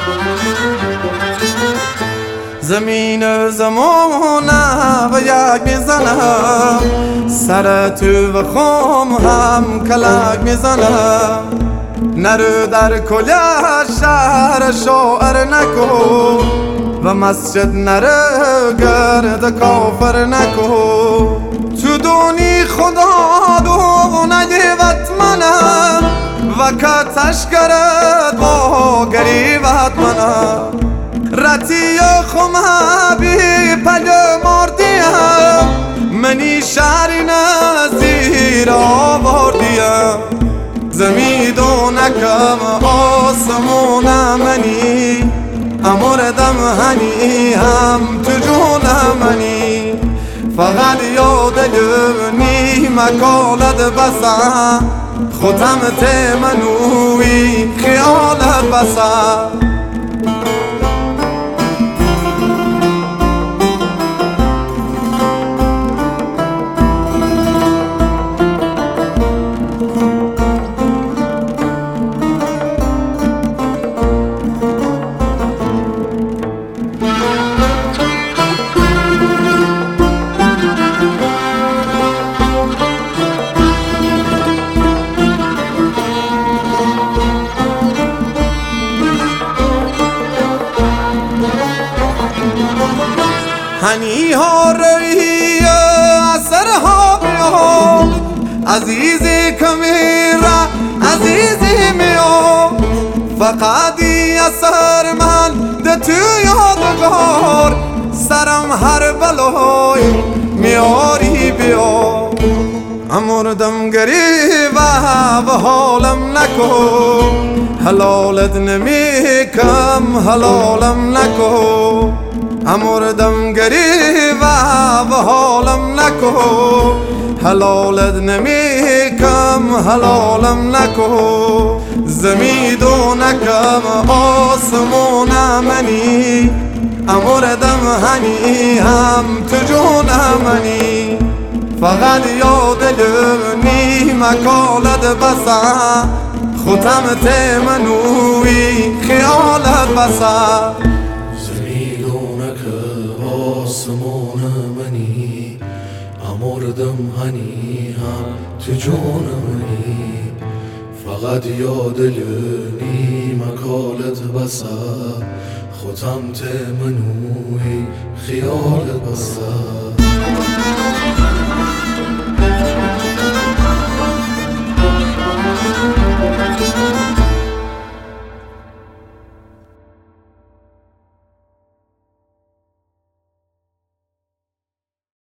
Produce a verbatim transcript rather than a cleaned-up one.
زمین و زمانه و یک میزنم، سر تو و خم هم کلک میزنم. نرو در کل شهر شاعر نکن و مسجد نرو گرد کافر نکن. تو دونی خدا دونه وطمنم و کتش گرد با گریبت منم. رتی خمه بی پل مردیم، منی شهری نزدیر آوردیم. زمیدونکم آسمون منی، امردم هنی هم تو جون منی. فقط یاد لبنی مکالت بسن، خودم تمنوی خیالت بسن. هنی ها روی اثر ها بیام، عزیزی کمیره عزیزی میام. فقط ای اثر من ده تو یادگار، سرم هر بلای میاری بیا. امردم گریبه و حالم نکن، حلالت نمیکم حلالم نکن. امردم گریبه و حالم نکن، حلالت نمیکم حلالم نکن. زمیدونکم آسمون منی، امردم هنی هم تو جون منی. فقط یاد لبنی مکالت بسن، خودم تمنوی خیالت بسن. آسمان منی، امردم هنی هم تو جون منی. فقط یاد لبنی مکالت بسن، خودم تمنوی خیالت بسن.